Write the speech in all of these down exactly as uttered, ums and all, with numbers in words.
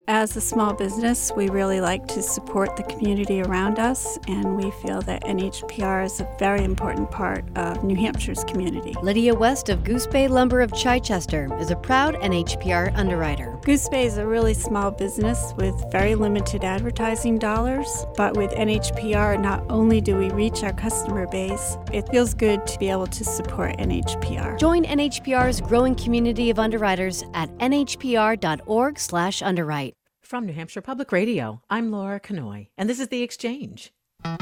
As a small business, we really like to support the community around us, and we feel that N H P R is a very important part of New Hampshire's community. Lydia West of Goose Bay Lumber of Chichester is a proud N H P R underwriter. Goose Bay is a really small business with very limited advertising dollars, but with N H P R, not only do we reach our customer base, it feels good to be able to support N H P R. Join N H P R's growing community of underwriters at n h p r dot org slash underwrite. From New Hampshire Public Radio, I'm Laura Canoy, and this is The Exchange.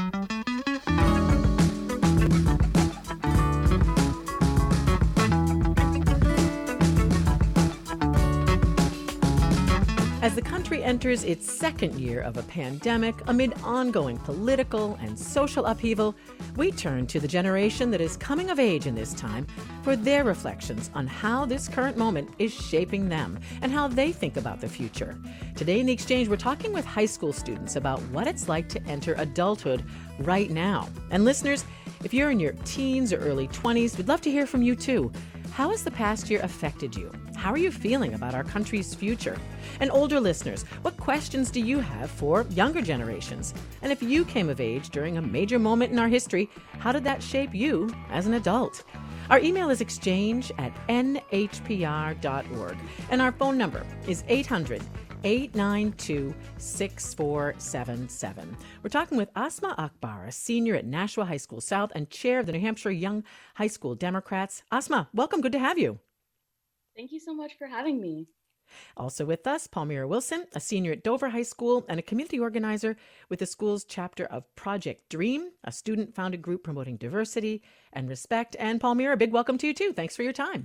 As the country enters its second year of a pandemic, amid ongoing political and social upheaval, we turn to the generation that is coming of age in this time for their reflections on how this current moment is shaping them and how they think about the future. Today in The Exchange, we're talking with high school students about what it's like to enter adulthood right now. And listeners, if you're in your teens or early twenties, we'd love to hear from you too. How has the past year affected you? How are you feeling about our country's future? And older listeners, what questions do you have for younger generations? And if you came of age during a major moment in our history, how did that shape you as an adult? Our email is exchange at n h p r dot org, and our phone number is eight hundred, eight nine two, six four seven seven. We're talking with Asma Akbar, a senior at Nashua High School South and chair of the New Hampshire Young High School Democrats. Asma, welcome. Good to have you. Thank you so much for having me. Also with us, Palmyra Wilson, a senior at Dover High School and a community organizer with the school's chapter of Project Dream, a student-founded group promoting diversity and respect. And Palmyra, a big welcome to you too. Thanks for your time.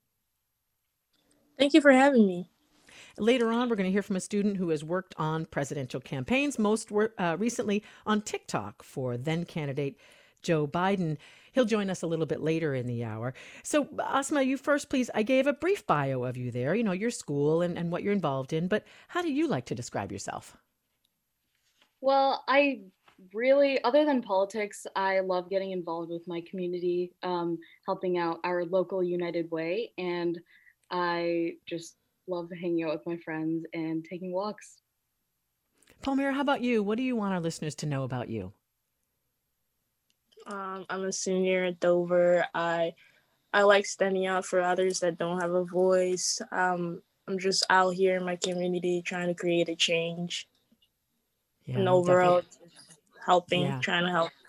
Thank you for having me. Later on, we're going to hear from a student who has worked on presidential campaigns, most uh, recently on TikTok for then candidate Joe Biden. He'll join us a little bit later in the hour. So, Asma, you first, please. I gave a brief bio of you there, you know, your school and, and what you're involved in, but how do you like to describe yourself? Well, I really, other than politics, I love getting involved with my community, um, helping out our local United Way, and I just love hanging out with my friends and taking walks. Palmyra, how about you? What do you want our listeners to know about you? Um, I'm a senior at Dover. I I like standing out for others that don't have a voice. Um, I'm just out here in my community trying to create a change. Yeah, and overall helping, yeah. trying to help.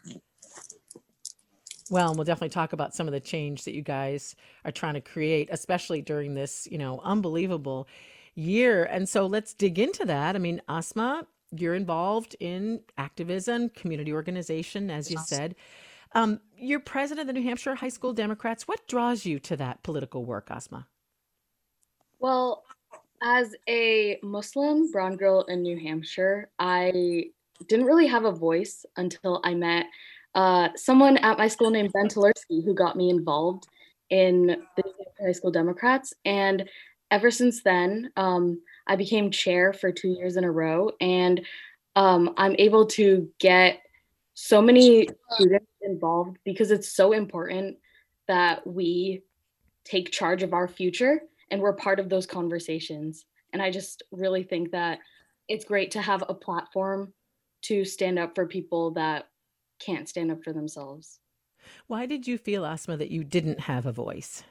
Well, we'll definitely talk about some of the change that you guys are trying to create, especially during this, you know, unbelievable year. And so let's dig into that. I mean, Asma, you're involved in activism, community organization, as you said. Um, you're president of the New Hampshire High School Democrats. What draws you to that political work, Asma? Well, as a Muslim brown girl in New Hampshire, I didn't really have a voice until I met uh, someone at my school named Ben Talerski, who got me involved in the New Hampshire High School Democrats. And ever since then, um, I became chair for two years in a row, and um, I'm able to get so many students involved because it's so important that we take charge of our future and we're part of those conversations. And I just really think that it's great to have a platform to stand up for people that can't stand up for themselves. Why did you feel, Asma, that you didn't have a voice?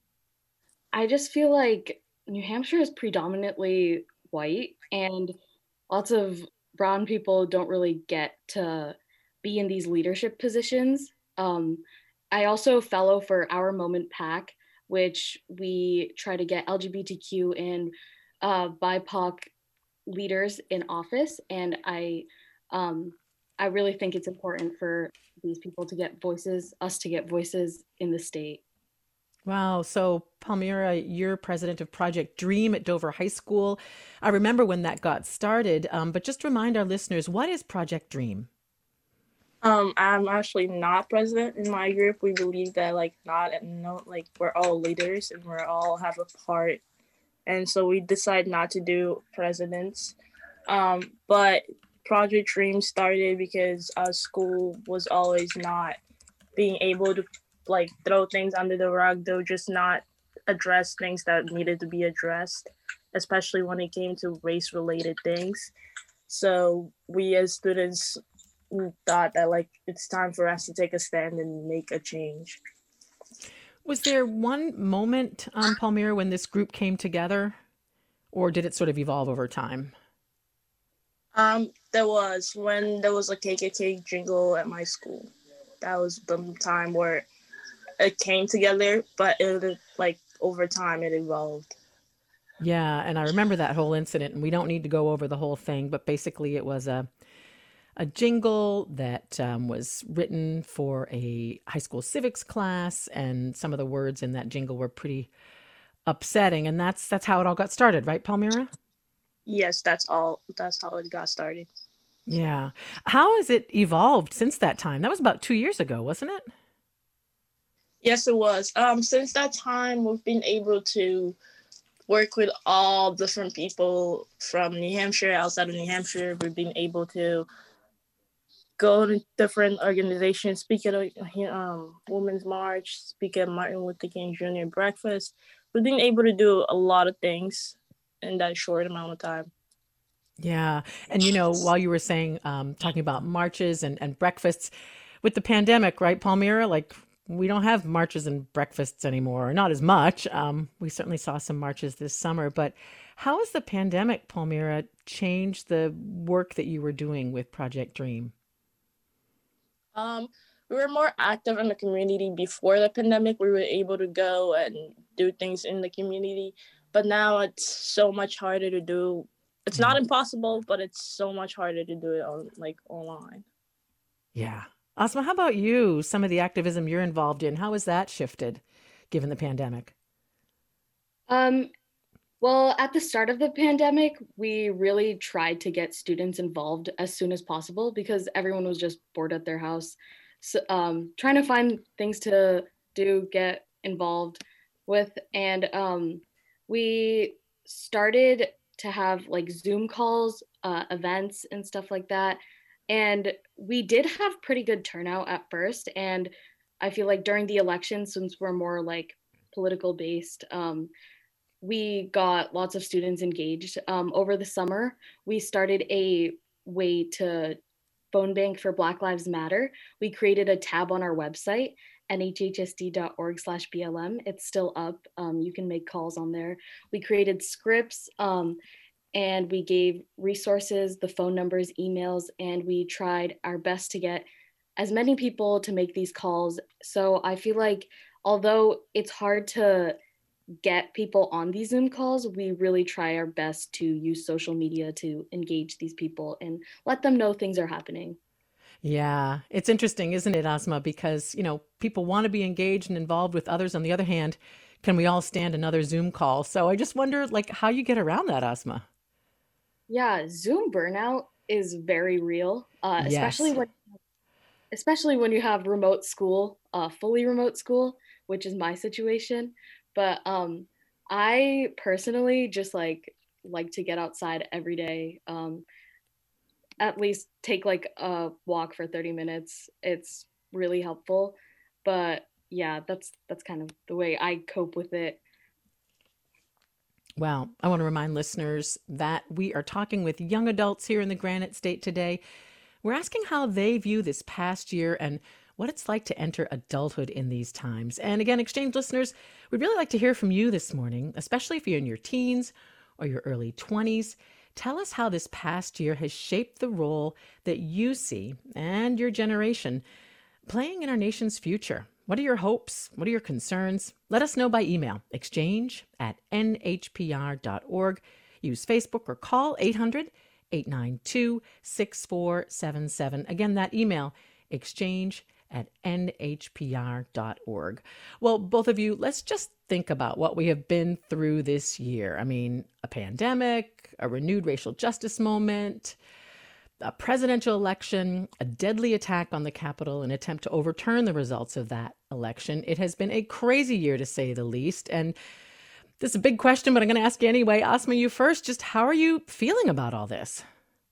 I just feel like New Hampshire is predominantly white, and lots of brown people don't really get to be in these leadership positions. Um, I also fellow for Our Moment PAC, which we try to get L G B T Q and uh, B I P O C leaders in office, and I, um, I really think it's important for these people to get voices, us to get voices in the state. Wow. So, Palmyra, you're president of Project Dream at Dover High School. I remember when that got started, um, but just remind our listeners, what is Project Dream? Um, I'm actually not president in my group. We believe that, like, not, no, like, we're all leaders and we're all have a part. And so we decide not to do presidents. Um, but Project Dream started because our school was always not being able to like throw things under the rug. They'll just not address things that needed to be addressed. especially when it came to race-related things. So we as students thought that like it's time for us to take a stand and make a change. Was there one moment, um, Palmyra, when this group came together, or did it sort of evolve over time? Um, there was when there was a K K K jingle at my school. That was the time where it came together, but it like over time it evolved. Yeah, and I remember that whole incident, and we don't need to go over the whole thing, but basically it was a a jingle that um, was written for a high school civics class, and some of the words in that jingle were pretty upsetting, and that's that's how it all got started, right, Palmyra? Yes, that's all. That's how it got started. Yeah. How has it evolved since that time? That was about two years ago, wasn't it? Yes, it was. Um, since that time, we've been able to work with all different people from New Hampshire, outside of New Hampshire. We've been able to go to different organizations, speak at a um, Women's March, speak at Martin Luther King Junior Breakfast. We've been able to do a lot of things in that short amount of time. Yeah. And, you know, while you were saying, um, talking about marches and, and breakfasts with the pandemic, right, Palmyra, like we don't have marches and breakfasts anymore, not as much. Um, we certainly saw some marches this summer, but how has the pandemic, Palmyra, changed the work that you were doing with Project Dream? Um, we were more active in the community before the pandemic. We were able to go and do things in the community, but now it's so much harder to do. It's Yeah. not impossible, but it's so much harder to do it on like online. Yeah. Asma, how about you? Some of the activism you're involved in, how has that shifted given the pandemic? Um, well, at the start of the pandemic, we really tried to get students involved as soon as possible because everyone was just bored at their house. So, um, trying to find things to do, get involved with. And um, we started to have like Zoom calls, uh, events, and stuff like that. And we did have pretty good turnout at first. And I feel like during the election, since we're more like political based, um, we got lots of students engaged. Um, over the summer, we started a way to phone bank for Black Lives Matter. We created a tab on our website, N H H S D dot org slash B L M. It's still up. Um, you can make calls on there. We created scripts um, and we gave resources, the phone numbers, emails, and we tried our best to get as many people to make these calls. So I feel like although it's hard to get people on these Zoom calls, we really try our best to use social media to engage these people and let them know things are happening. Yeah, it's interesting, isn't it, Asma? Because, you know, people want to be engaged and involved with others. On the other hand, can we all stand another Zoom call? So I just wonder, like, how you get around that, Asma. Yeah, Zoom burnout is very real, uh, especially Yes. when especially when you have remote school, uh, fully remote school, which is my situation. But um, I personally just like like to get outside every day. Um, at least take like a walk for thirty minutes. It's really helpful. But yeah, that's that's kind of the way I cope with it. Well, I want to remind listeners that we are talking with young adults here in the Granite State today. We're asking how they view this past year and what it's like to enter adulthood in these times. And again, Exchange listeners, we'd really like to hear from you this morning, especially if you're in your teens or your early twenties. Tell us how this past year has shaped the role that you see and your generation playing in our nation's future. What are your hopes? What are your concerns? Let us know by email, exchange at N H P R dot org. Use Facebook or call eight hundred, eight nine two, six four seven seven. Again, that email, exchange at N H P R dot org. Well, both of you, let's just think about what we have been through this year. I mean, a pandemic, a renewed racial justice moment, a presidential election, a deadly attack on the Capitol, an attempt to overturn the results of that election. It has been a crazy year, to say the least. And this is a big question, but I'm going to ask you anyway. Asma, you first. Just how are you feeling about all this?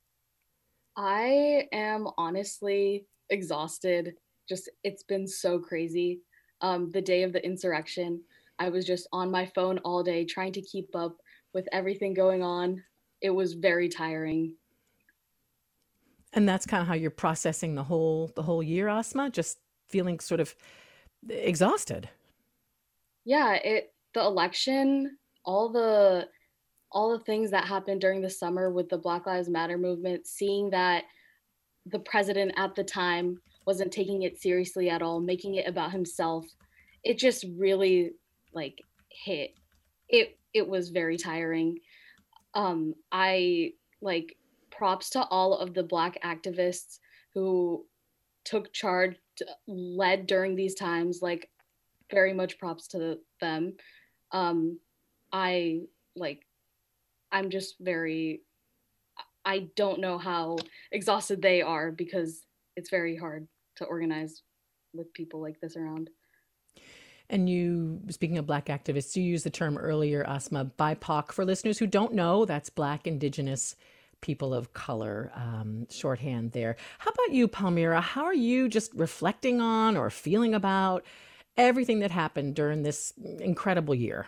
I am honestly exhausted. Just it's been so crazy. Um, the day of the insurrection, I was just on my phone all day trying to keep up with everything going on, it was very tiring. And that's kind of how you're processing the whole the whole year, Asma, just feeling sort of exhausted. Yeah, it the election, all the all the things that happened during the summer with the Black Lives Matter movement, seeing that the president at the time wasn't taking it seriously at all, making it about himself, it just really like hit. It it was very tiring. Um, I like props to all of the Black activists who took charge, led during these times. Like, very much props to them. Um, I like, I'm just very, I don't know how exhausted they are because it's very hard to organize with people like this around. And you, speaking of Black activists, you used the term earlier, Asma, B I P O C. For listeners who don't know, that's Black, Indigenous, People of Color, um, shorthand there. How about you, Palmyra? How are you just reflecting on or feeling about everything that happened during this incredible year?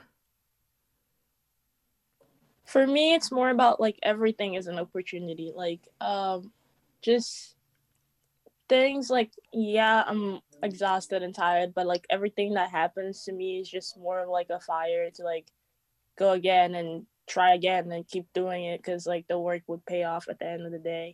For me, it's more about like everything is an opportunity. Like, um, just things like, yeah, I'm exhausted and tired, but like everything that happens to me is just more of like a fire to like go again and try again and keep doing it, because like the work would pay off at the end of the day.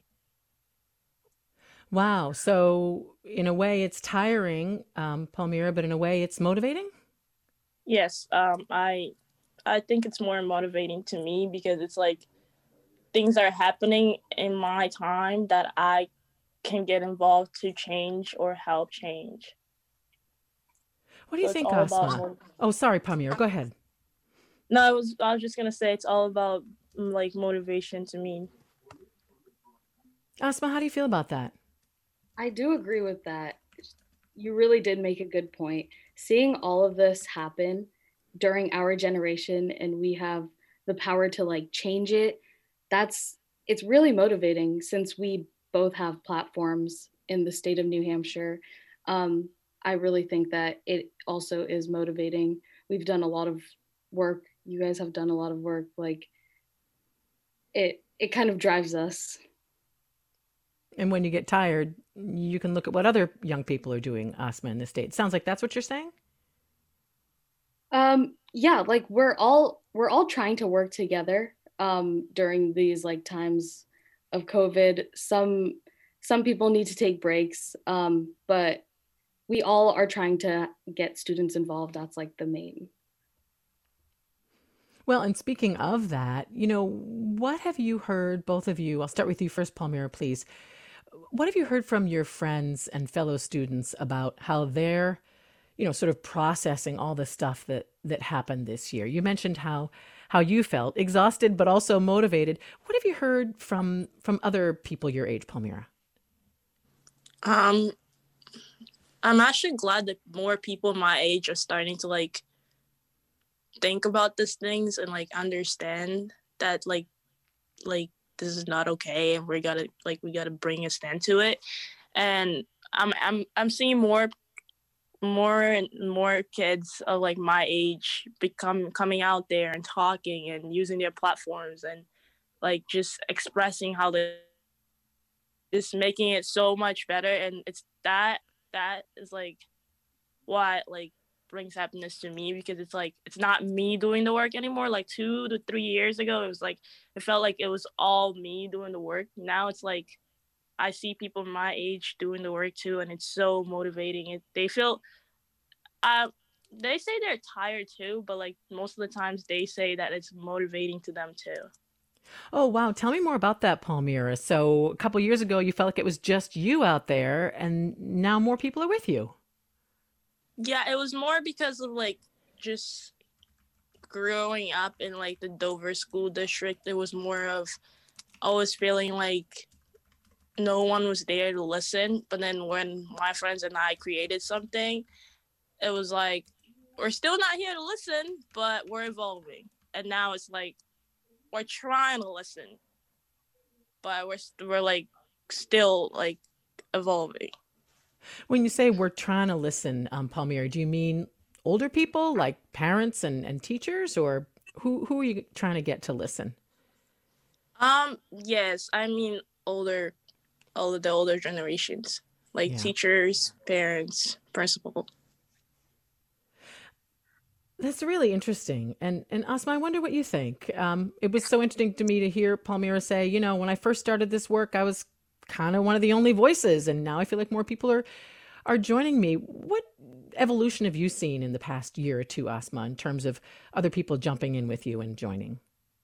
Wow. So in a way it's tiring, um, Palmyra, but in a way it's motivating? Yes, um, I I think it's more motivating to me because it's like things are happening in my time that I can get involved to change or help change. What do you So think, it's all about Asma? mo- Oh, sorry, Palmyra. Go ahead. No, I was I was just gonna say it's all about mm, like motivation to me. Asma, how do you feel about that? I do agree with that. You really did make a good point. Seeing all of this happen during our generation and we have the power to like change it, that's it's really motivating since we both have platforms in the state of New Hampshire. Um, I really think that it also is motivating. We've done a lot of work. You guys have done a lot of work. Like, it it kind of drives us. And when you get tired, you can look at what other young people are doing, Asma, in the state. Sounds like that's what you're saying? Um, yeah, like we're all we're all trying to work together um, during these like times of COVID. Some some people need to take breaks, um, but we all are trying to get students involved. That's like the main. Well, and speaking of that, you know, what have you heard, both of you? I'll start with you first, Palmyra, please. What have you heard from your friends and fellow students about how they're, you know, sort of processing all the stuff that that happened this year? You mentioned how how you felt exhausted but also motivated. What have you heard from from other people your age, Palmyra? Um, I'm actually glad that more people my age are starting to like think about these things and like understand that like like this is not okay and we gotta like we gotta bring a stand to it. And I'm I'm I'm seeing more more and more kids of like my age become coming out there and talking and using their platforms and like just expressing how they just making it so much better. And it's that that is like what like brings happiness to me, because it's like it's not me doing the work anymore. Like two to three years ago it was like it felt like it was all me doing the work. Now it's like I see people my age doing the work too, and it's so motivating. It they feel uh they say they're tired too, but like most of the times they say that it's motivating to them too. Oh, wow. Tell me more about that, Palmyra. So a couple years ago, you felt like it was just you out there, and now more people are with you. Yeah, it was more because of like just growing up in like the Dover school district. It was more of always feeling like no one was there to listen. But then when my friends and I created something, it was like we're still not here to listen, but we're evolving. And now it's like we're trying to listen, but we're we're like still like evolving. When you say we're trying to listen, um, Palmyra, do you mean older people like parents and, and teachers, or Who who are you trying to get to listen? Um, yes, I mean older, older the older generations, like Yeah. teachers, parents, principal. That's really interesting. And and Asma, I wonder what you think. Um, it was so interesting to me to hear Palmyra say, you know, when I first started this work, I was kind of one of the only voices, and now I feel like more people are are joining me. What evolution have you seen in the past year or two, Asma, in terms of other people jumping in with you and joining?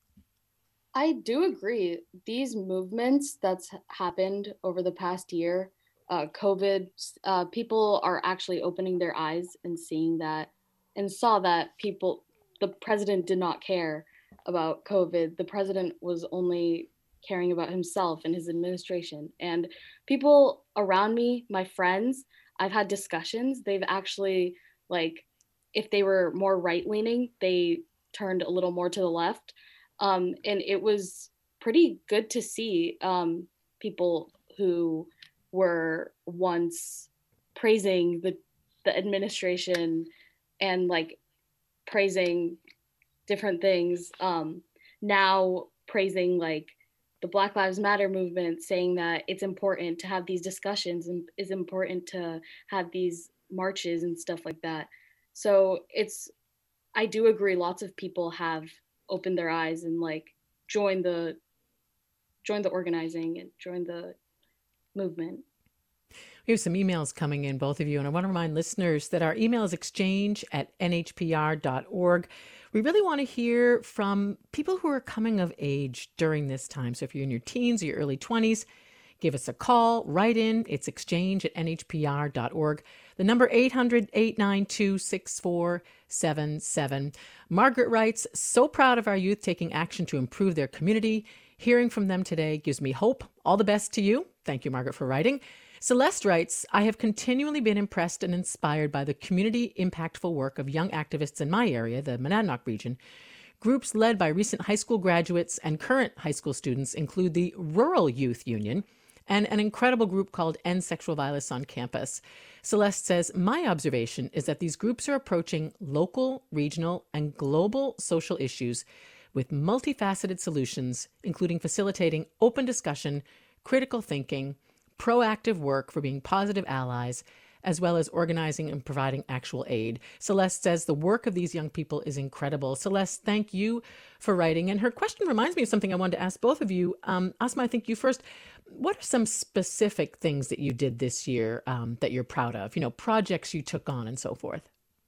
I do agree. These movements that's happened over the past year, uh, COVID, uh, people are actually opening their eyes and seeing that and saw that people, the president did not care about COVID. The president was only caring about himself and his administration. And people around me, my friends, I've had discussions. They've actually, like, if they were more right leaning, they turned a little more to the left, um, and it was pretty good to see um, people who were once praising the the administration and like praising different things, um, now praising like the Black Lives Matter movement, saying that it's important to have these discussions and is important to have these marches and stuff like that. So it's, I do agree, lots of people have opened their eyes and like joined the join the organizing and join the movement. We have some emails coming in, both of you, and I want to remind listeners that our email is exchange at n h p r dot org. We really want to hear from people who are coming of age during this time. So if you're in your teens or your early twenties, give us a call, write in. It's exchange at n h p r dot org. The number eight hundred, eight nine two, six four seven seven. Margaret writes, so proud of our youth taking action to improve their community. Hearing from them today gives me hope. All the best to you. Thank you, Margaret, for writing. Celeste writes, I have continually been impressed and inspired by the community impactful work of young activists in my area, the Monadnock region. Groups led by recent high school graduates and current high school students include the Rural Youth Union and an incredible group called End Sexual Violence on Campus. Celeste says, my observation is that these groups are approaching local, regional, and global social issues with multifaceted solutions, including facilitating open discussion, critical thinking, proactive work for being positive allies, as well as organizing and providing actual aid. Celeste says the work of these young people is incredible. Celeste, thank you for writing. And her question reminds me of something I wanted to ask both of you. Um, Asma, I think you first. What are some specific things that you did this year um, that you're proud of? You know, projects you took on and so forth.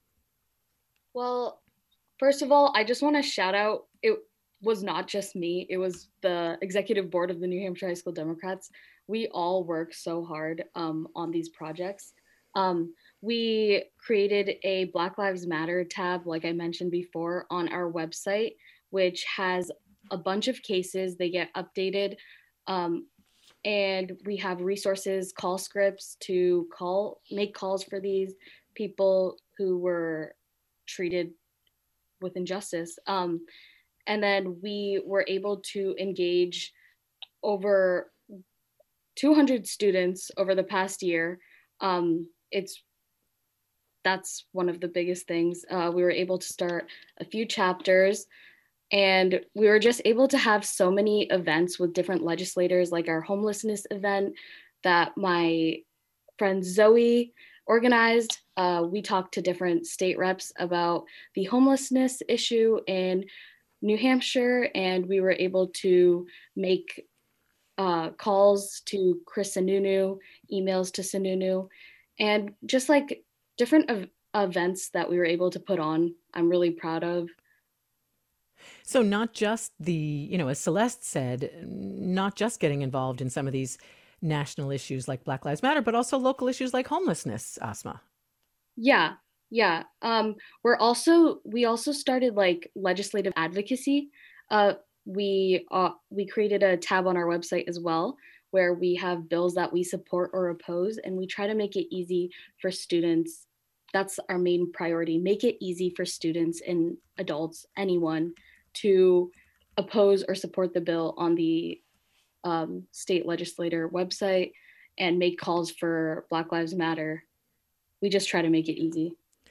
Well, first of all, I just want to shout out, it was not just me. It was the executive board of the New Hampshire High School Democrats. We all worked so hard um, on these projects. Um, we created a Black Lives Matter tab, like I mentioned before, on our website, which has a bunch of cases. They get updated. Um, and we have resources, call scripts to call, make calls for these people who were treated with injustice. Um, and then we were able to engage over two hundred students over the past year. Um, it's that's one of the biggest things. Uh, we were able to start a few chapters, and we were just able to have so many events with different legislators, like our homelessness event that my friend Zoe organized. Uh, we talked to different state reps about the homelessness issue in New Hampshire, and we were able to make uh, calls to Chris Sununu, emails to Sununu, and just like different ev- events that we were able to put on, I'm really proud of. So not just the, you know, as Celeste said, not just getting involved in some of these national issues like Black Lives Matter, but also local issues like homelessness, Asma. Yeah, yeah. Um, we're also, we also started like legislative advocacy. Uh, we uh, we created a tab on our website as well, where we have bills that we support or oppose, and we try to make it easy for students. That's our main priority. Make it easy for students and adults, anyone, to oppose or support the bill on the um, state legislator website and make calls for Black Lives Matter. We just try to make it easy.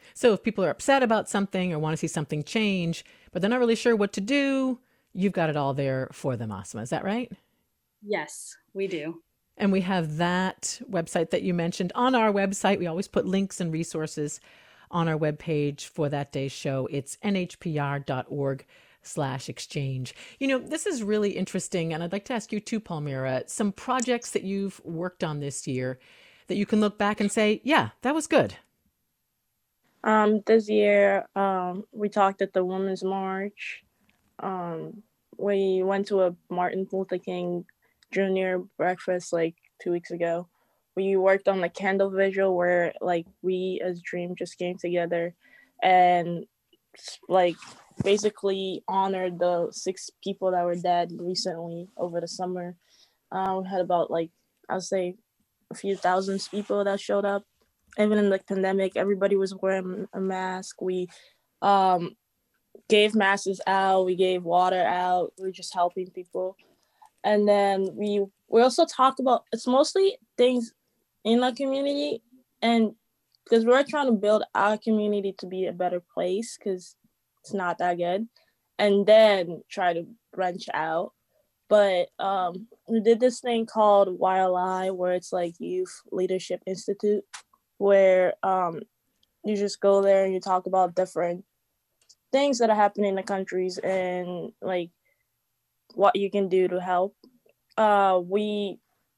So if people are upset about something or want to see something change, but they're not really sure what to do, you've got it all there for them, Asma. Is that right? Yes, we do. And we have that website that you mentioned on our website. We always put links and resources on our webpage for that day's show. It's N H P R dot org slash exchange. You know, this is really interesting. And I'd like to ask you too, Palmyra, some projects that you've worked on this year that you can look back and say, yeah, that was good. Um, this year, um, we talked at the Women's March. Um, we went to a Martin Luther King Junior breakfast like two weeks ago. We worked on the candle vigil where like we as Dream just came together and like basically honored the six people that were dead recently over the summer. Uh, we had about like, I'll say a few thousand people that showed up. Even in the pandemic, everybody was wearing a mask. We um, gave masks out. We gave water out. We were just helping people. And then we we also talk about, it's mostly things in the community. And because we're trying to build our community to be a better place because it's not that good. And then try to branch out. But um, we did this thing called Y L I, where it's like Youth Leadership Institute, where um, you just go there and you talk about different things that are happening in the countries and like what you can do to help. Uh, we,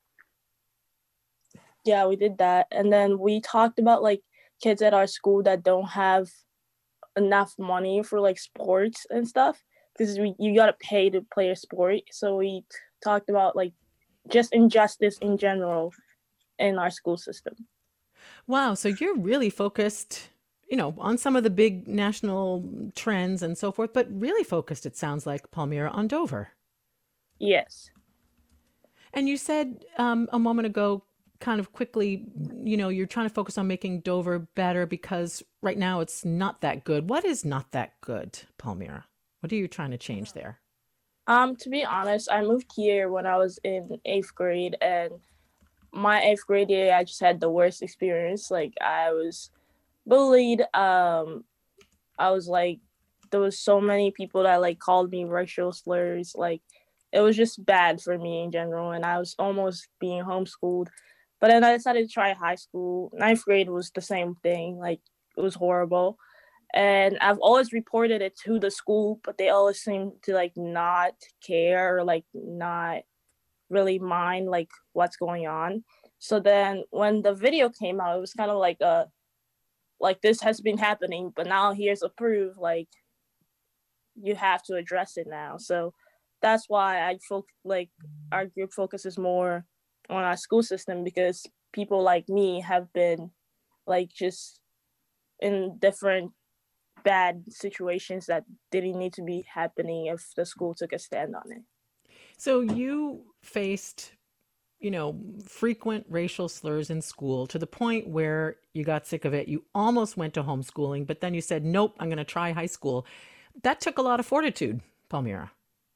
yeah, we did that. And then we talked about like kids at our school that don't have enough money for like sports and stuff because we you got to pay to play a sport. So we talked about like just injustice in general in our school system. Wow. So you're really focused, you know, on some of the big national trends and so forth, but really focused, it sounds like, Palmyra, on Dover. Yes. And you said um, a moment ago, kind of quickly, you know, you're trying to focus on making Dover better because right now it's not that good. What is not that good, Palmyra? What are you trying to change there? Um, to be honest, I moved here when I was in eighth grade, and my eighth grade year, I just had the worst experience. Like I was bullied. Um, I was like, there was so many people that like called me racial slurs. Like it was just bad for me in general. And I was almost being homeschooled. But then I decided to try high school. Ninth grade was the same thing. Like it was horrible. And I've always reported it to the school, but they always seem to like not care or like not really mind like what's going on. So then when the video came out, it was kind of like a like this has been happening, but now here's a proof, like you have to address it now. So that's why I feel like our group focuses more on our school system, because people like me have been like just in different bad situations that didn't need to be happening if the school took a stand on it. So you faced, you know, frequent racial slurs in school to the point where you got sick of it. You almost went to homeschooling, but then you said, nope, I'm going to try high school. That took a lot of fortitude, Palmyra.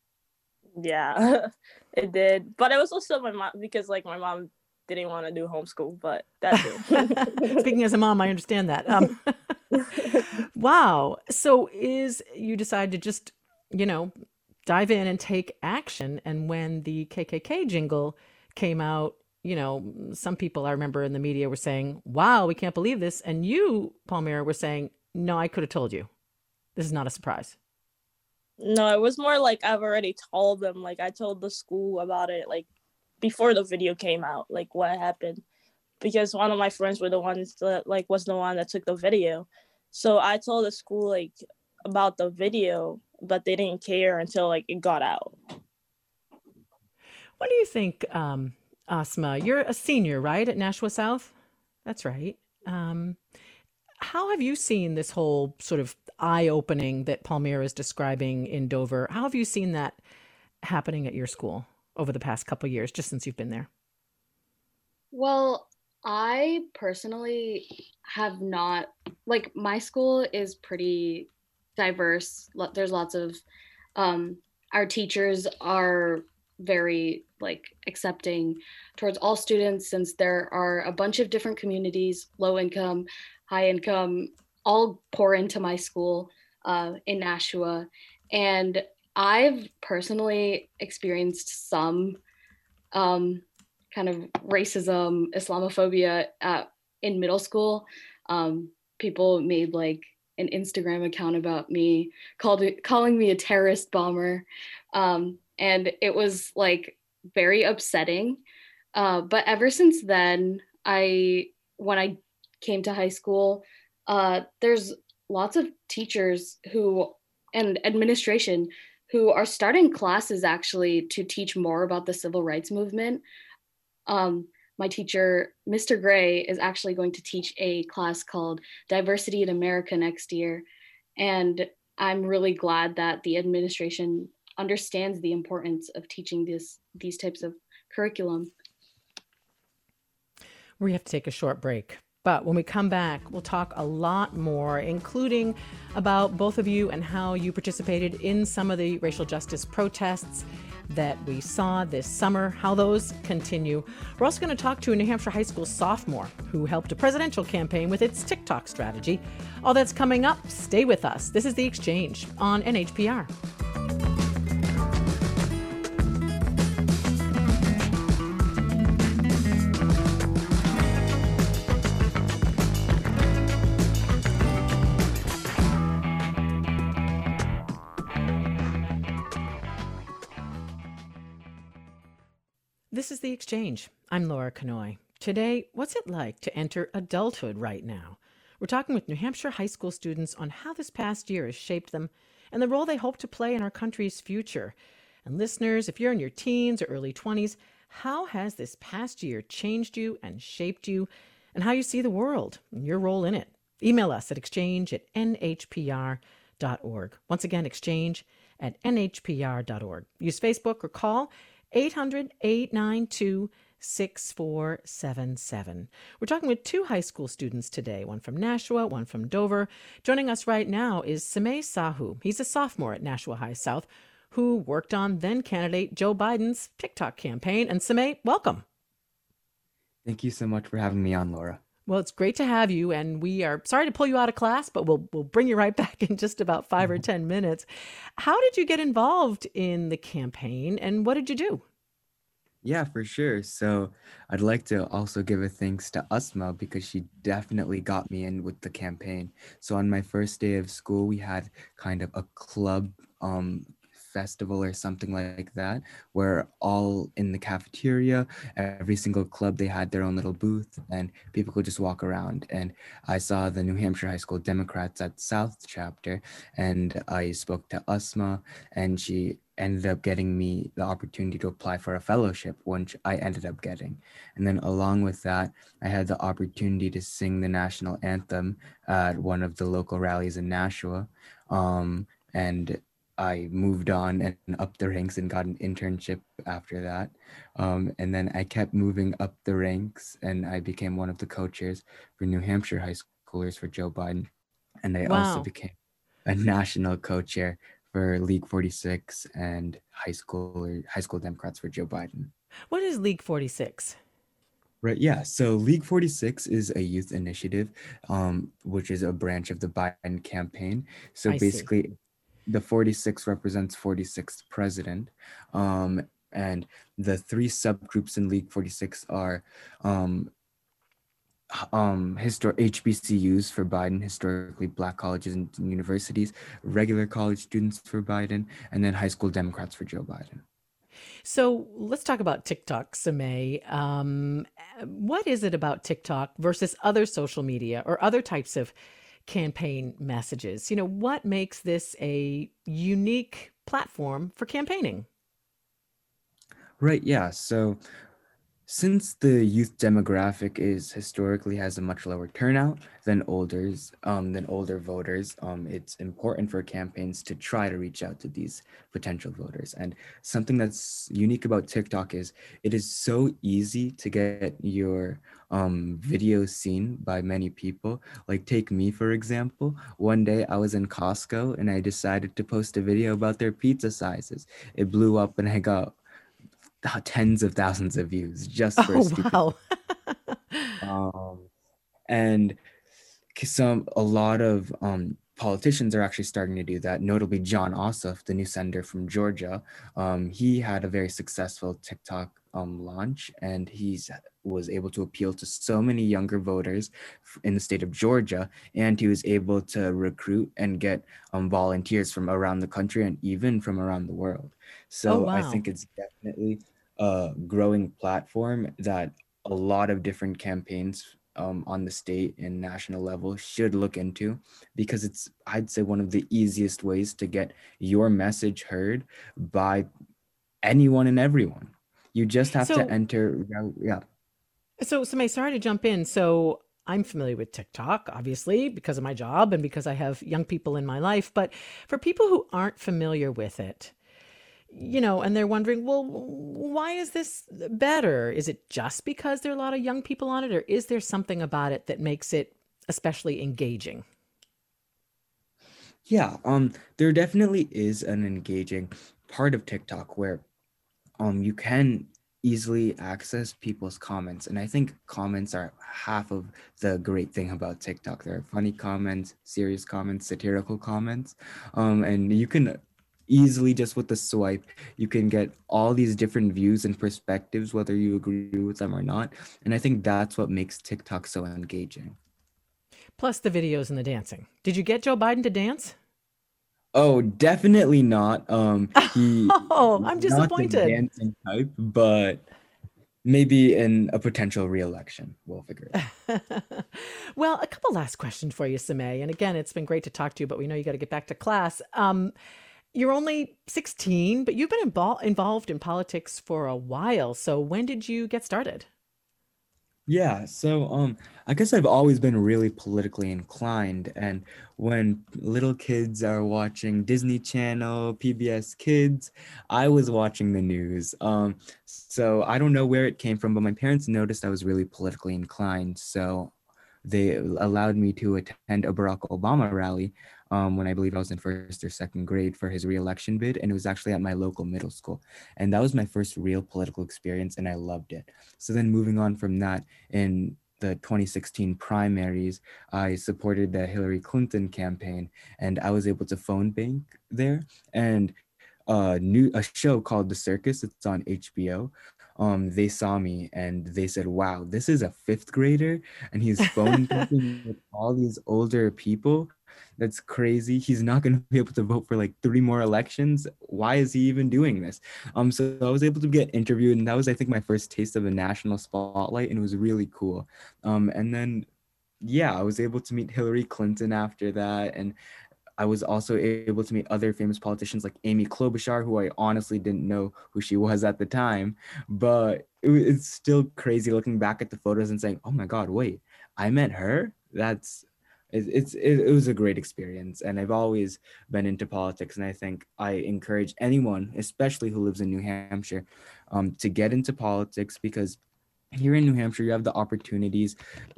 Yeah, it did. But it was also my mom, because like my mom didn't want to do homeschool, but that's it. Speaking as a mom, I understand that. Um, wow. So is you decide to just, you know, dive in and take action. And when the K K K jingle came out, you know, some people I remember in the media were saying, wow, we can't believe this. And you, Palmyra, were saying, no, I could have told you. This is not a surprise. No, it was more like I've already told them. Like I told the school about it, like before the video came out, like what happened. Because one of my friends were the ones that like was the one that took the video. So I told the school like about the video, but they didn't care until like it got out. What do you think, um, Asma? You're a senior, right, at Nashua South? That's right. Um, how have you seen this whole sort of eye-opening that Palmyra is describing in Dover? How have you seen that happening at your school over the past couple of years, just since you've been there? Well, I personally have not, like my school is pretty diverse. There's lots of, um, our teachers are very like accepting towards all students, since there are a bunch of different communities, low income, high income, all pour into my school uh, in Nashua. And I've personally experienced some um, kind of racism, Islamophobia uh, in middle school. Um, people made like an Instagram account about me, called it, calling me a terrorist bomber. Um, and it was like very upsetting. Uh, but ever since then, I, when I came to high school, uh, there's lots of teachers who, and administration who are starting classes actually to teach more about the civil rights movement. Um, my teacher, Mister Gray, is actually going to teach a class called Diversity in America next year. And I'm really glad that the administration understands the importance of teaching this, these types of curriculum. We have to take a short break. But when we come back, we'll talk a lot more, including about both of you and how you participated in some of the racial justice protests that we saw this summer, how those continue. We're also going to talk to a New Hampshire high school sophomore who helped a presidential campaign with its TikTok strategy. All that's coming up. Stay with us. This is The Exchange on N H P R. This is The Exchange. I'm Laura Kanoy. Today, what's it like to enter adulthood right now? We're talking with New Hampshire high school students on how this past year has shaped them and the role they hope to play in our country's future. And listeners, if you're in your teens or early twenties, how has this past year changed you and shaped you, and how you see the world and your role in it? Email us at exchange at n h p r dot org. Once again, exchange at n h p r dot org. Use Facebook or call eight hundred, eight nine two, six four seven seven. We're talking with two high school students today, one from Nashua, one from Dover. Joining us right now is Samay Sahu. He's a sophomore at Nashua High South who worked on then-candidate Joe Biden's TikTok campaign. And Samay, welcome. Thank you so much for having me on, Laura. Well, it's great to have you, and we are sorry to pull you out of class, but we'll we'll bring you right back in just about five or ten minutes. How did you get involved in the campaign, and what did you do? Yeah, for sure. So I'd like to also give a thanks to Asma because she definitely got me in with the campaign. So on my first day of school, we had kind of a club um, festival or something like that, where all in the cafeteria, every single club, they had their own little booth and people could just walk around. And I saw the New Hampshire High School Democrats at South chapter, and I spoke to Asma, and she ended up getting me the opportunity to apply for a fellowship, which I ended up getting. And then along with that, I had the opportunity to sing the national anthem at one of the local rallies in Nashua. Um, and I moved on and up the ranks and got an internship after that. Um, and then I kept moving up the ranks, and I became one of the co-chairs for New Hampshire high schoolers for Joe Biden. And I Wow. also became a national co-chair for League forty-six and high school or high school Democrats for Joe Biden. What is League forty-six? Right, yeah. So League forty-six is a youth initiative, um, which is a branch of the Biden campaign. So I see. basically, the forty-six represents forty-sixth president. Um, and the three subgroups in League forty-six are um, um histor- H B C Us for Biden, historically black colleges and universities, regular college students for Biden, and then high school Democrats for Joe Biden. So let's talk about TikTok, Samay. Um, what is it about TikTok versus other social media or other types of campaign messages? You know, what makes this a unique platform for campaigning? Right, yeah. So since the youth demographic is historically has a much lower turnout than olders, um, than older voters, um, it's important for campaigns to try to reach out to these potential voters. And something that's unique about TikTok is it is so easy to get your um, video seen by many people. Like take me, for example. One day I was in Costco and I decided to post a video about their pizza sizes. It blew up and I got tens of thousands of views just for Oh, a stupid wow. um and some a lot of um, politicians are actually starting to do that. Notably, John Ossoff, the new senator from Georgia, um, he had a very successful TikTok um, launch, and he's was able to appeal to so many younger voters in the state of Georgia, and he was able to recruit and get um, volunteers from around the country and even from around the world. Oh, So I wow. think it's definitely a growing platform that a lot of different campaigns um, on the state and national level should look into, because it's, I'd say, one of the easiest ways to get your message heard by anyone and everyone. You just have to So, enter. Yeah. so Samay, sorry to jump in. So I'm familiar with TikTok, obviously, because of my job and because I have young people in my life. But for people who aren't familiar with it, you know, and they're wondering, well, why is this better? Is it just because there are a lot of young people on it, or is there something about it that makes it especially engaging? Yeah, um, there definitely is an engaging part of TikTok where um you can easily access people's comments. And I think comments are half of the great thing about TikTok. There are funny comments, serious comments, satirical comments. Um, and you can easily, just with the swipe, you can get all these different views and perspectives, whether you agree with them or not. And I think that's what makes TikTok so engaging. Plus the videos and the dancing. Did you get Joe Biden to dance? Oh, definitely not. Um, he Oh, I'm not the disappointed. dancing type, but maybe in a potential re-election, we'll figure it out. Well, a couple last questions for you, Samay. And again, it's been great to talk to you, but we know you got to get back to class. Um, you're only sixteen, but you've been invol- involved in politics for a while. So when did you get started? Yeah, so um, I guess I've always been really politically inclined, and when little kids are watching Disney Channel, P B S Kids, I was watching the news. Um, so I don't know where it came from, but my parents noticed I was really politically inclined, so they allowed me to attend a Barack Obama rally um, when I believe I was in first or second grade for his reelection bid, and it was actually at my local middle school, and that was my first real political experience, and I loved it. So then moving on from that, in the twenty sixteen primaries, I supported the Hillary Clinton campaign, and I was able to phone bank there. And a new a show called The Circus, it's on H B O. Um, they saw me and they said, "Wow, this is a fifth grader, and he's phone banking with all these older people. That's crazy. He's not going to be able to vote for like three more elections. Why is he even doing this?" Um, so I was able to get interviewed, and that was, I think, my first taste of a national spotlight, and it was really cool. Um, and then, yeah, I was able to meet Hillary Clinton after that, and I was also able to meet other famous politicians like Amy Klobuchar, who I honestly didn't know who she was at the time, but it, it's still crazy looking back at the photos and saying, "Oh my God, wait, I met her." That's it, it's it, it was a great experience, and I've always been into politics, and I think I encourage anyone, especially who lives in New Hampshire, um, to get into politics, because here in New Hampshire, you have the opportunities.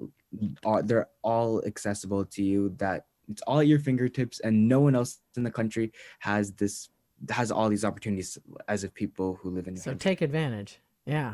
Uh, they're all accessible to you. That it's all at your fingertips, and no one else in the country has this has all these opportunities as if people who live in New So Hampshire. take advantage. Yeah.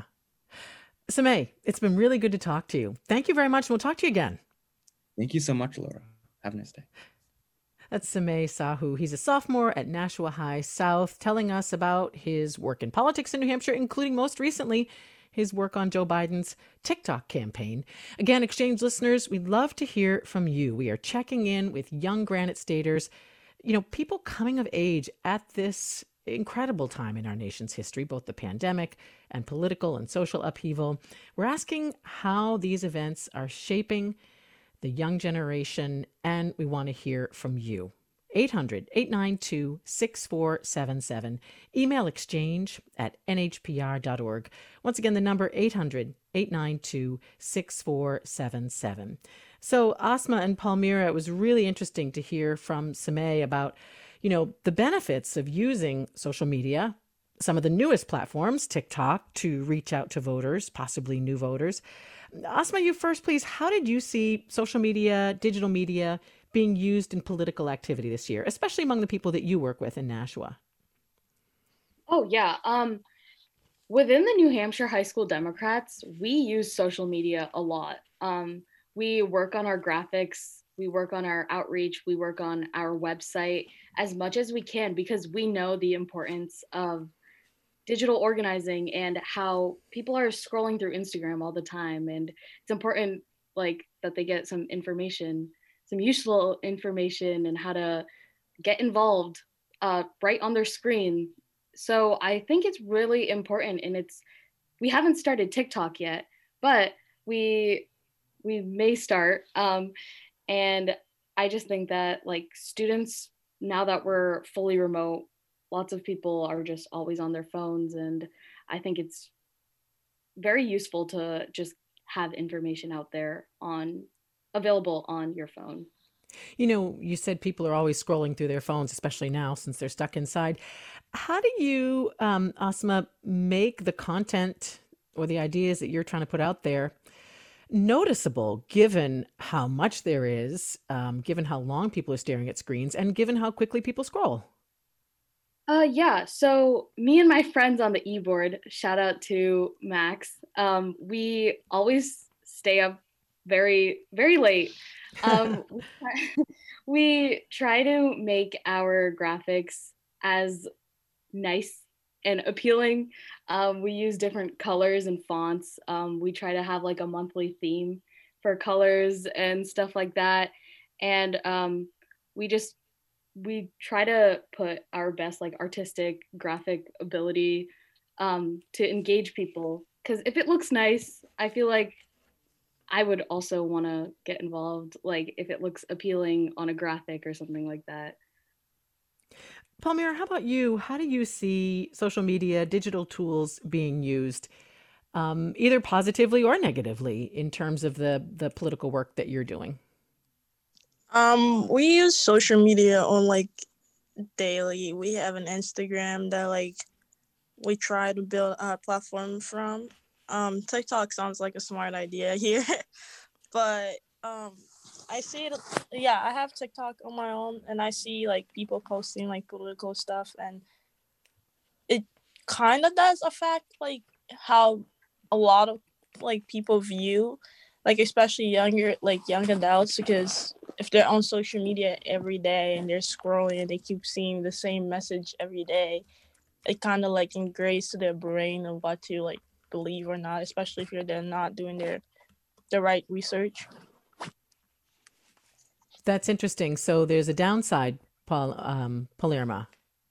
Samay, it's been really good to talk to you. Thank you very much. We'll talk to you again. Thank you so much, Laura. Have a nice day. That's Samay Sahu. He's a sophomore at Nashua High South, telling us about his work in politics in New Hampshire, including most recently his work on Joe Biden's TikTok campaign. Again, Exchange listeners, we'd love to hear from you. We are checking in with young Granite Staters, you know, people coming of age at this incredible time in our nation's history, both the pandemic and political and social upheaval. We're asking how these events are shaping the young generation, and we want to hear from you. eight hundred, eight nine two, six four seven seven. Email exchange at n h p r dot org. Once again, the number eight hundred, eight nine two, six four seven seven. So Asma and Palmyra, it was really interesting to hear from Samay about, you know, the benefits of using social media, some of the newest platforms, TikTok, to reach out to voters, possibly new voters. Asma, you first, please. How did you see social media, digital media being used in political activity this year, especially among the people that you work with in Nashua? Oh, yeah. Um, within the New Hampshire High School Democrats, we use social media a lot. Um, we work on our graphics we work on our outreach, we work on our website as much as we can, because we know the importance of digital organizing and how people are scrolling through Instagram all the time. And it's important like that they get some information, some useful information and how to get involved uh, right on their screen. So I think it's really important, and it's we haven't started TikTok yet, but we we may start. Um, and I just think that like students, now that we're fully remote, lots of people are just always on their phones, and I think it's very useful to just have information out there on available on your phone. You know, you said people are always scrolling through their phones, especially now since they're stuck inside. How do you, um, Asma, make the content or the ideas that you're trying to put out there noticeable, given how much there is, um, given how long people are staring at screens, and given how quickly people scroll? Uh, yeah. So me and my friends on the e-board, shout out to Max. Um, we always stay up very, very late. Um, we try, we try to make our graphics as nice and appealing. Um, we use different colors and fonts. Um, we try to have like a monthly theme for colors and stuff like that. And um, we just we try to put our best like artistic graphic ability um, to engage people, because if it looks nice, I feel like I would also want to get involved, like if it looks appealing on a graphic or something like that. Palmyra, how about you? How do you see social media, digital tools being used, um, either positively or negatively, in terms of the the political work that you're doing? Um, we use social media on like daily. We have an Instagram that like we try to build a platform from. Um, TikTok sounds like a smart idea here, but um, I see it. Yeah, I have TikTok on my own, and I see like people posting like political stuff, and it kind of does affect like how a lot of like people view, like especially younger like young adults, because if they're on social media every day and they're scrolling and they keep seeing the same message every day, it kind of like ingrains to their brain of what to like believe or not, especially if you're they're not doing their the right research. That's interesting. So there's a downside, Paul, um, Palerma.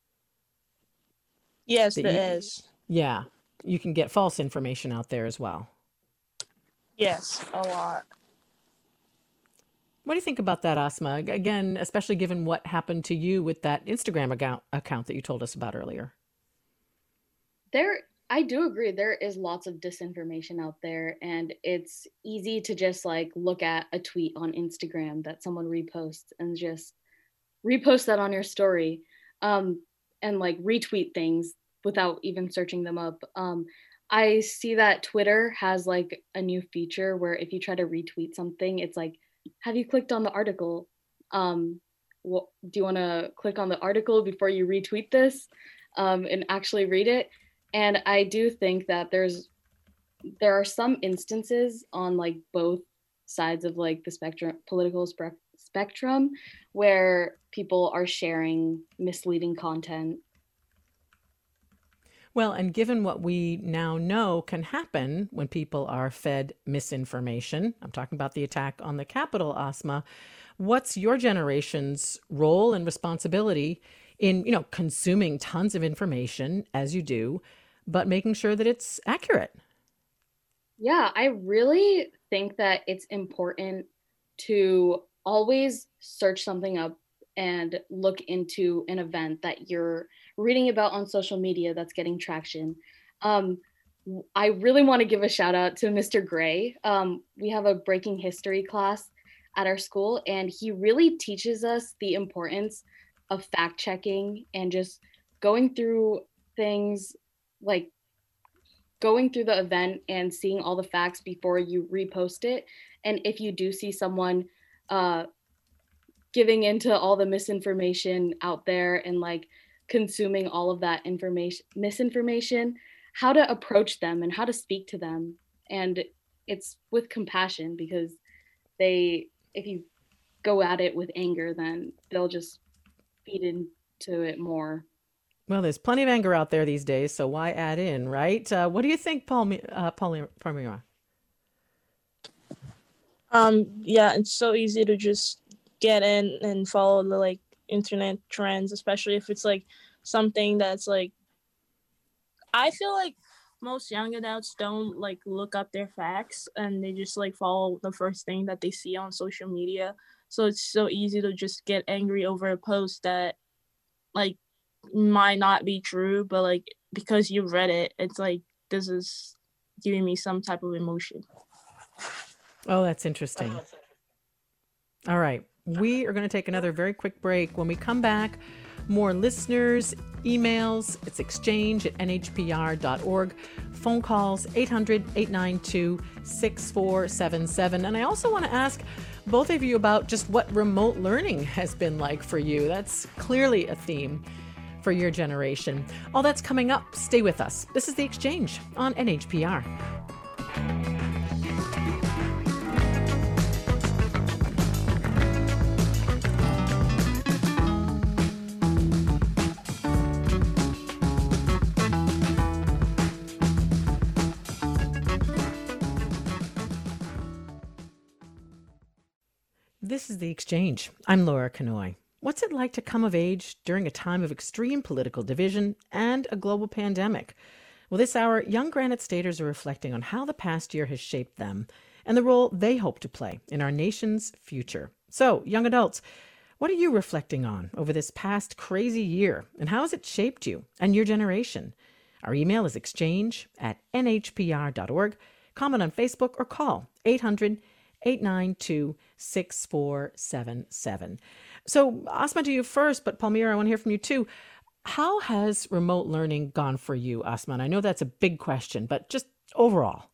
Yes, That there you, is. yeah, you can get false information out there as well. Yes, a lot. What do you think about that, Asma? Again, especially given what happened to you with that Instagram account account that you told us about earlier. There, I do agree. There is lots of disinformation out there, and it's easy to just like look at a tweet on Instagram that someone reposts and just repost that on your story, um, and like retweet things without even searching them up. Um, I see that Twitter has like a new feature where if you try to retweet something, it's like, have you clicked on the article? Um, what, do you want to click on the article before you retweet this um, and actually read it? And I do think that there's there are some instances on like both sides of like the spectrum, political spe- spectrum, where people are sharing misleading content. Well, and given what we now know can happen when people are fed misinformation, I'm talking about the attack on the Capitol, Asma, what's your generation's role and responsibility in, you know, consuming tons of information as you do, but making sure that it's accurate? Yeah, I really think that it's important to always search something up and look into an event that you're reading about on social media that's getting traction. Um, I really want to give a shout out to Mister Gray. Um, we have a breaking history class at our school, and he really teaches us the importance of fact checking and just going through things, like going through the event and seeing all the facts before you repost it. And if you do see someone uh, giving into all the misinformation out there and like consuming all of that information, misinformation, how to approach them and how to speak to them. And it's with compassion, because they, if you go at it with anger, then they'll just feed into it more. Well, there's plenty of anger out there these days, so why add in, right? Uh, what do you think, Paul, uh, Paul Palmyra? Um, yeah, it's so easy to just get in and follow the like internet trends, especially if it's like something that's like, I feel like most young adults don't like look up their facts and they just like follow the first thing that they see on social media. So it's so easy to just get angry over a post that like might not be true, but like because you read it, it's like this is giving me some type of emotion. Oh, that's interesting. All right. We are going to take another very quick break. When we come back, more listeners, emails, it's exchange at N H P R dot org, phone calls eight hundred, eight nine two, six four seven seven. And I also want to ask both of you about just what remote learning has been like for you. That's clearly a theme for your generation. All that's coming up. Stay with us. This is The Exchange on N H P R. This is The Exchange. I'm Laura Kanoy. What's it like to come of age during a time of extreme political division and a global pandemic? Well, this hour, young Granite Staters are reflecting on how the past year has shaped them and the role they hope to play in our nation's future. So, young adults, what are you reflecting on over this past crazy year, and how has it shaped you and your generation? Our email is exchange at N H P R dot org. Comment on Facebook or call eight hundred, eight nine two, six four seven seven. So, Asma, to you first, but Palmyra, I want to hear from you too. How has remote learning gone for you, Asma? And I know that's a big question, but just overall.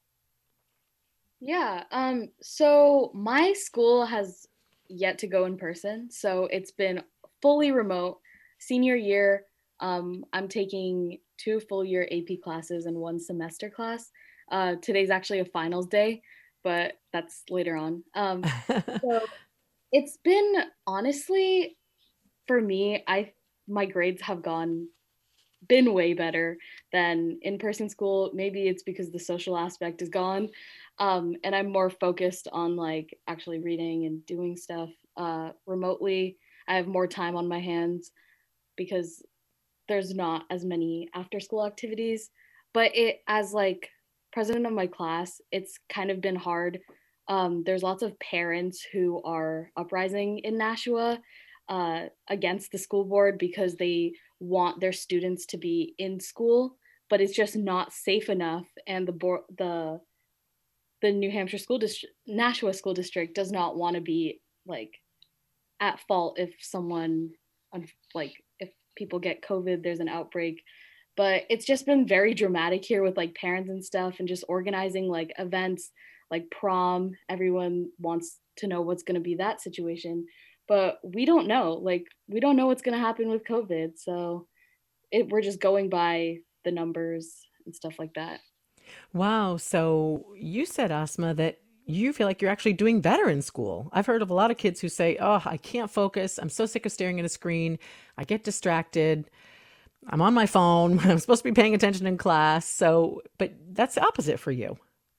Yeah, um, so my school has yet to go in person, so it's been fully remote. Senior year, um, I'm taking two full year A P classes and one semester class. Uh, today's actually a finals day, but that's later on. Um, so it's been, honestly, for me, I my grades have gone been way better than in-person school. Maybe it's because the social aspect is gone, um, and I'm more focused on like actually reading and doing stuff uh, remotely. I have more time on my hands because there's not as many after-school activities. But it, as like president of my class, it's kind of been hard. Um, there's lots of parents who are uprising in Nashua uh, against the school board because they want their students to be in school, but it's just not safe enough. And the board, the the New Hampshire School District, Nashua School District, does not want to be like at fault if someone, like if people get COVID, there's an outbreak. But it's just been very dramatic here with like parents and stuff, and just organizing like events like prom. Everyone wants to know what's going to be that situation, but we don't know. Like we don't know what's going to happen with COVID. So it, we're just going by the numbers and stuff like that. Wow. So you said, Asma, that you feel like you're actually doing better in school. I've heard of a lot of kids who say, oh, I can't focus. I'm so sick of staring at a screen. I get distracted. I'm on my phone. I'm supposed to be paying attention in class. So, but that's the opposite for you.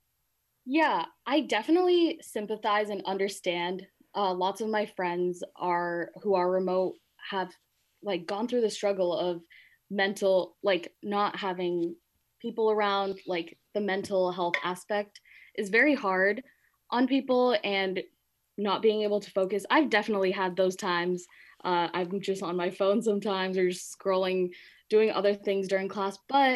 Yeah, I definitely sympathize and understand. Uh, lots of my friends are who are remote have like gone through the struggle of mental, like not having people around. Like the mental health aspect is very hard on people, and not being able to focus. I've definitely had those times. Uh, I'm just on my phone sometimes, or just scrolling, doing other things during class. But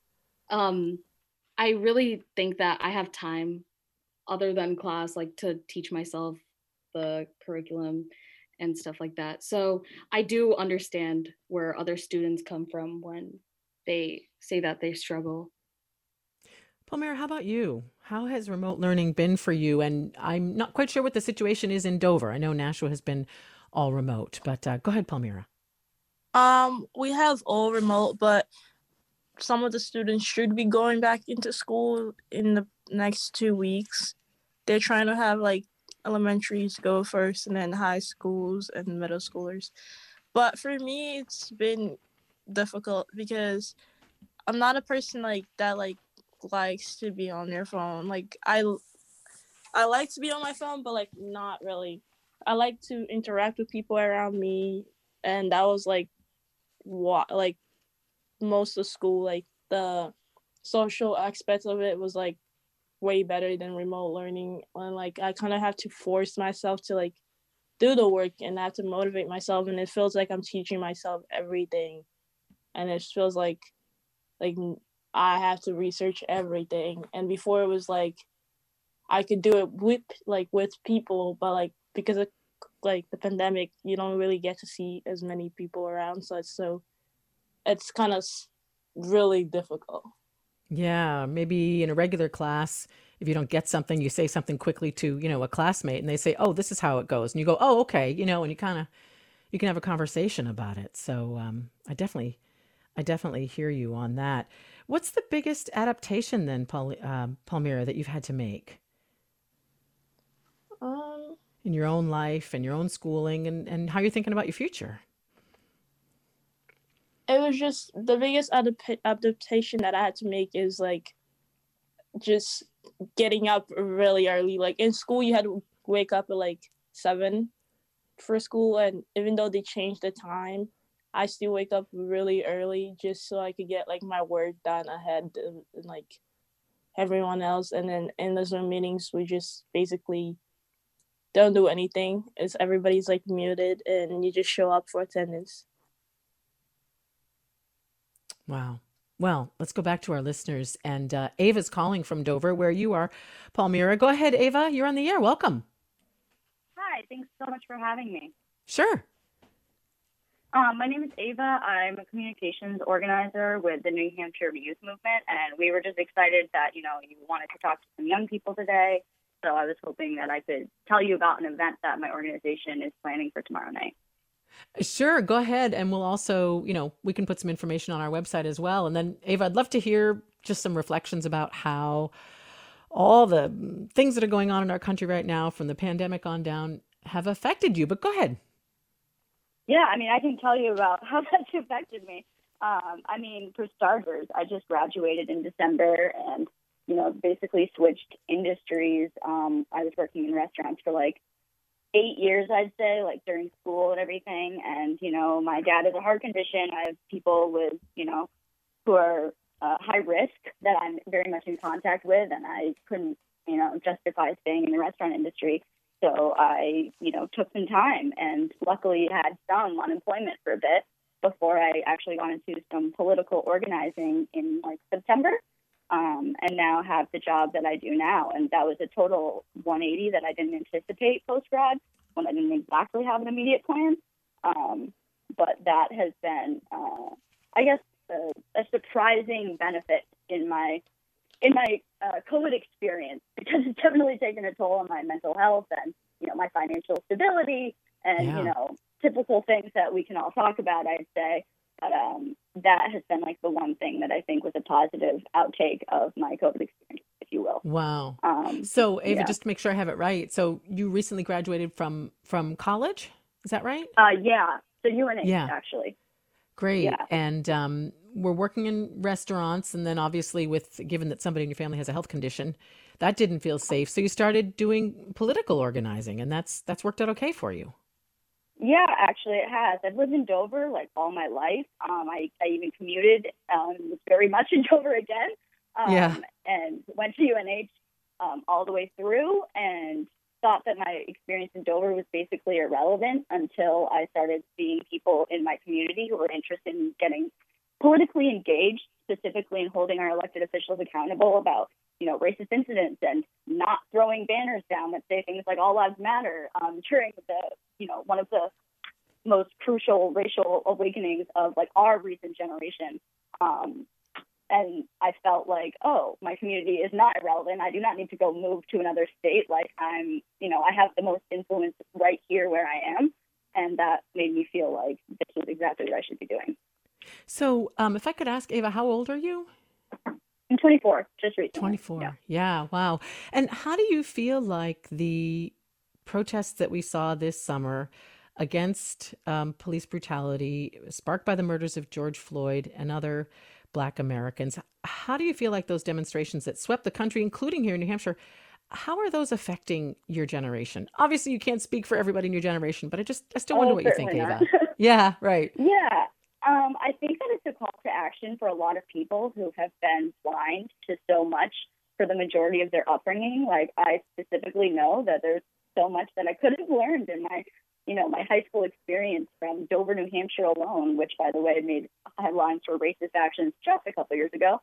um, I really think that I have time other than class, like to teach myself the curriculum and stuff like that. So I do understand where other students come from when they say that they struggle. Palmyra, how about you? How has remote learning been for you? And I'm not quite sure what the situation is in Dover. I know Nashua has been all remote, but uh, go ahead, Palmyra. Um, we have all remote, but some of the students should be going back into school in the next two weeks. They're trying to have like elementaries go first, and then high schools and middle schoolers. But for me, it's been difficult because I'm not a person like that like likes to be on their phone. Like I I like to be on my phone, but like not really. I like to interact with people around me, and that was like what like most of school, like the social aspect of it was like way better than remote learning. And like I kind of have to force myself to like do the work and I have to motivate myself, and it feels like I'm teaching myself everything, and it feels like like I have to research everything. And before it was like I could do it with like with people, but like because of like the pandemic, you don't really get to see as many people around, so it's so it's kind of really difficult. Yeah, maybe in a regular class, if you don't get something, you say something quickly to, you know, a classmate and they say, "Oh, this is how it goes." And you go, "Oh, okay," you know, and you kind of you can have a conversation about it. So, um, I definitely I definitely hear you on that. What's the biggest adaptation then, Paul, um, Palmyra, that you've had to make Um, in your own life and your own schooling and, and how you're thinking about your future? it was just the biggest adap- adaptation that I had to make is like just getting up really early. Like in school, you had to wake up at like seven for school, and even though they changed the time, I still wake up really early just so I could get like my work done ahead of and, like everyone else. And then in the Zoom meetings, we just basically don't do anything. It's everybody's like muted, and you just show up for attendance. Wow. Well, let's go back to our listeners. And uh, Ava's calling from Dover, where you are, Palmyra. Go ahead, Ava. You're on the air. Welcome. Hi, thanks so much for having me. Sure. Um, my name is Ava. I'm a communications organizer with the New Hampshire Youth Movement, and we were just excited that, you know, you wanted to talk to some young people today. So I was hoping that I could tell you about an event that my organization is planning for tomorrow night. Sure. Go ahead. And we'll also, you know, we can put some information on our website as well. And then, Ava, I'd love to hear just some reflections about how all the things that are going on in our country right now, from the pandemic on down, have affected you. But go ahead. Yeah, I mean, I can tell you about how that's affected me. Um, I mean, for starters, I just graduated in December and, you know, basically switched industries. Um, I was working in restaurants for like eight years, I'd say, like during school and everything. And, you know, my dad has a heart condition. I have people with, you know, who are uh, high risk that I'm very much in contact with, and I couldn't, you know, justify staying in the restaurant industry. So I, you know, took some time and luckily had some unemployment for a bit before I actually got into some political organizing in like September, um, and now have the job that I do now. And that was a total one eighty that I didn't anticipate post-grad when I didn't exactly have an immediate plan. Um, but that has been, uh, I guess, a, a surprising benefit in my in my uh, COVID experience, because it's definitely taken a toll on my mental health and, you know, my financial stability and, Yeah. you know, typical things that we can all talk about, I'd say. But um, that has been like the one thing that I think was a positive outtake of my COVID experience, if you will. Wow. Um, So, Ava, yeah. just to make sure I have it right. So you recently graduated from from college. Is that right? Uh, yeah. So U N H, Yeah. actually. Great. Yeah. And um, we're working in restaurants. And then obviously, with given that somebody in your family has a health condition, that didn't feel safe. So you started doing political organizing, and that's that's worked out okay for you. Yeah, actually it has. I've lived in Dover like all my life. Um, I, I even commuted, um, was very much in Dover again, um, Yeah. and went to U N H um, all the way through, and thought that my experience in Dover was basically irrelevant until I started seeing people in my community who were interested in getting politically engaged, specifically in holding our elected officials accountable about, you know, racist incidents and not throwing banners down that say things like all lives matter um, during the, you know, one of the most crucial racial awakenings of like our recent generation. Um, and I felt like, oh, my community is not irrelevant. I do not need to go move to another state. Like I'm, you know, I have the most influence right here where I am. And that made me feel like this was exactly what I should be doing. So um, if I could ask, Ava, how old are you? I'm twenty-four, just recently. twenty-four. Yeah. Yeah. Wow. And how do you feel like the protests that we saw this summer against um, police brutality sparked by the murders of George Floyd and other Black Americans. How do you feel like those demonstrations that swept the country, including here in New Hampshire, how are those affecting your generation? Obviously, you can't speak for everybody in your generation, but I just, I still wonder Oh, what you think, certainly Ava. not. Yeah, right. Yeah, um, I think that it's a call to action for a lot of people who have been blind to so much for the majority of their upbringing. Like, I specifically know that there's so much that I could have learned in my, you know, my high school experience from Dover, New Hampshire alone, which, by the way, made headlines for racist actions just a couple years ago.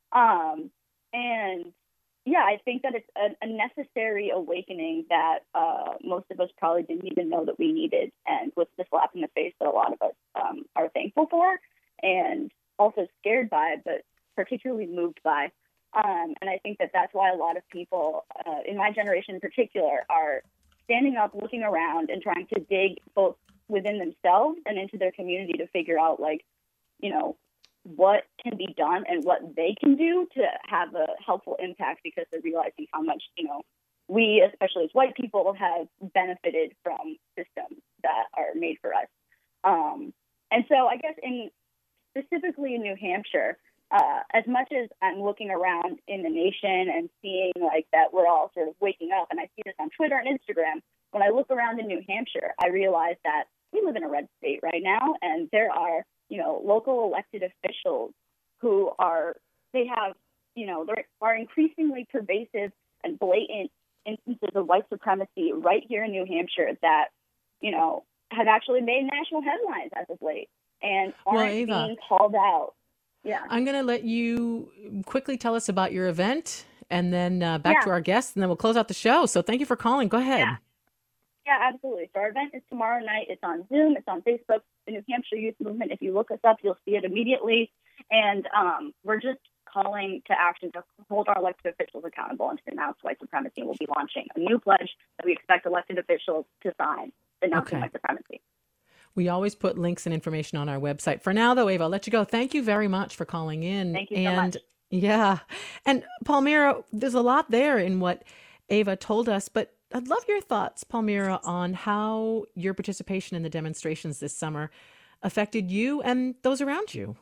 Um, and yeah, I think that it's a, a necessary awakening that uh, most of us probably didn't even know that we needed, and was the slap in the face that a lot of us um, are thankful for, and also scared by, but particularly moved by. Um, and I think that that's why a lot of people, uh, in my generation in particular, are standing up, looking around, and trying to dig both within themselves and into their community to figure out, like, you know, what can be done and what they can do to have a helpful impact, because they're realizing how much, you know, we, especially as white people, have benefited from systems that are made for us. Um, and so I guess in specifically in New Hampshire, uh, as much as I'm looking around in the nation and seeing like that we're all sort of waking up, and I see this on Twitter and Instagram, when I look around in New Hampshire, I realize that we live in a red state right now, and there are, you know, local elected officials who are, they have, you know, there are increasingly pervasive and blatant instances of white supremacy right here in New Hampshire that, you know, have actually made national headlines as of late and aren't Well, Ava, being called out. Yeah. I'm going to let you quickly tell us about your event, and then uh, back Yeah. to our guests, and then we'll close out the show. So thank you for calling. Go ahead. Yeah. Yeah, absolutely. So our event is tomorrow night. It's on Zoom. It's on Facebook, the New Hampshire Youth Movement. If you look us up, you'll see it immediately. And um, we're just calling to action to hold our elected officials accountable and to denounce white supremacy. We'll be launching a new pledge that we expect elected officials to sign, denouncing Okay. white supremacy. We always put links and information on our website. For now, though, Ava, I'll let you go. Thank you very much for calling in. Thank you so and much. yeah, and Palmyra, there's a lot there in what Ava told us, but I'd love your thoughts, Palmyra, on how your participation in the demonstrations this summer affected you and those around you.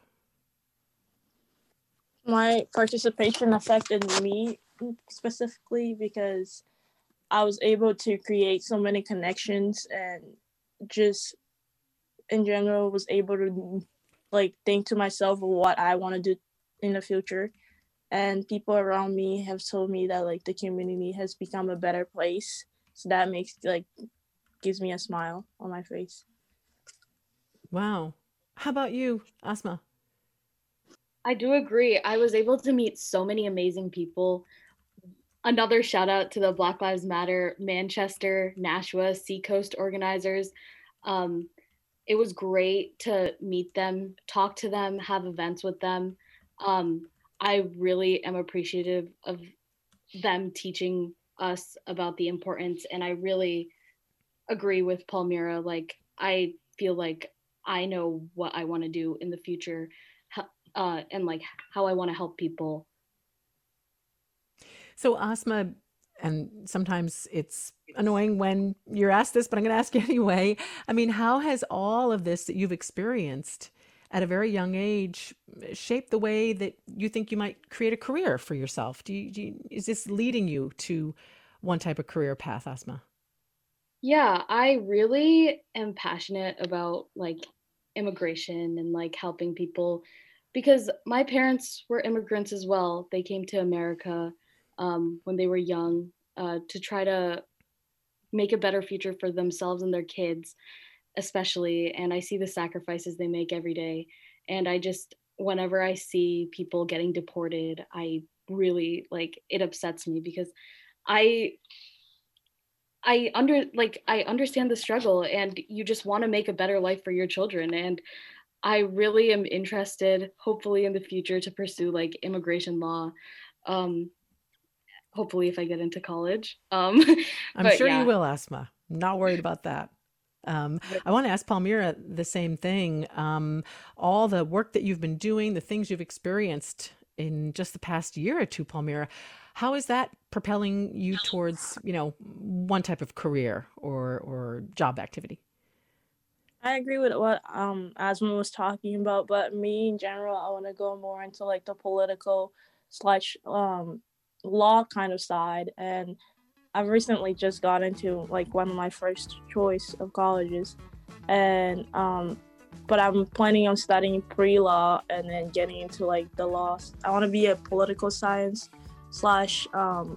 My participation affected me specifically because I was able to create so many connections, and just in general was able to like think to myself of what I want to do in the future. And people around me have told me that like the community has become a better place. So that makes like gives me a smile on my face. Wow. How about you, Asma? I do agree. I was able to meet so many amazing people. Another shout out to the Black Lives Matter Manchester, Nashua, Seacoast organizers. Um, it was great to meet them, talk to them, have events with them. Um, I really am appreciative of them teaching us about the importance, and I really agree with Palmyra. Like, I feel like I know what I want to do in the future, uh, and like how I want to help people. So, Asma, and sometimes it's annoying when you're asked this, but I'm going to ask you anyway. I mean, how has all of this that you've experienced at a very young age shaped the way that you think you might create a career for yourself? Do you, do you, is this leading you to one type of career path, Asma? Yeah, I really am passionate about like immigration and like helping people, because my parents were immigrants as well. They came to America um, when they were young uh, to try to make a better future for themselves and their kids, especially. And I see the sacrifices they make every day. And I just, whenever I see people getting deported, I really like, it upsets me because I, I under like, I understand the struggle, and you just want to make a better life for your children. And I really am interested, hopefully in the future, to pursue like immigration law. Um, hopefully if I get into college. Um, I'm but sure yeah. you will, Asma. Not worried about that. Um, I want to ask Palmyra the same thing. Um, all the work that you've been doing, the things you've experienced in just the past year or two, Palmyra, How is that propelling you towards, you know, one type of career or or job activity? I agree with what um Asma was talking about, but me in general, I want to go more into like the political slash um law kind of side, and I've recently just got into like one of my first choice of colleges, and um but I'm planning on studying pre-law and then getting into like the law. I want to be a political science slash um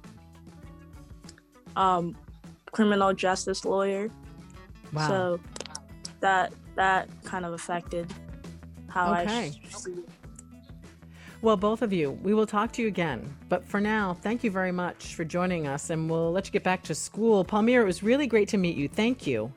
um criminal justice lawyer. Wow. So that that kind of affected how Okay. I see it. Well, both of you, we will talk to you again. But for now, thank you very much for joining us, and we'll let you get back to school. Palmyra, it was really great to meet you. Thank you.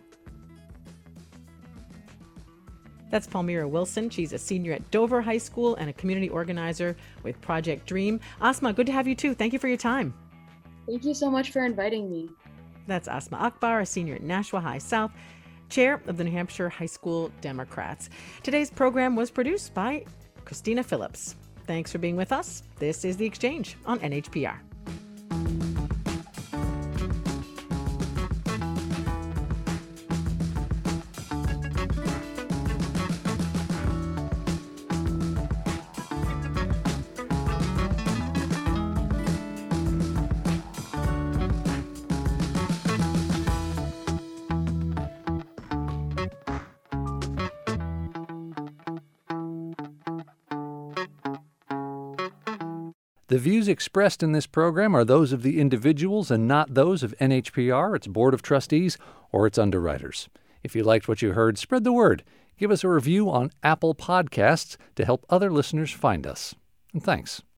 That's Palmyra Wilson. She's a senior at Dover High School and a community organizer with Project Dream. Asma, good to have you too. Thank you for your time. Thank you so much for inviting me. That's Asma Akbar, a senior at Nashua High South, chair of the New Hampshire High School Democrats. Today's program was produced by Christina Phillips. Thanks for being with us. This is The Exchange on N H P R. The views expressed in this program are those of the individuals and not those of N H P R, its Board of Trustees, or its underwriters. If you liked what you heard, spread the word. Give us a review on Apple Podcasts to help other listeners find us. And thanks.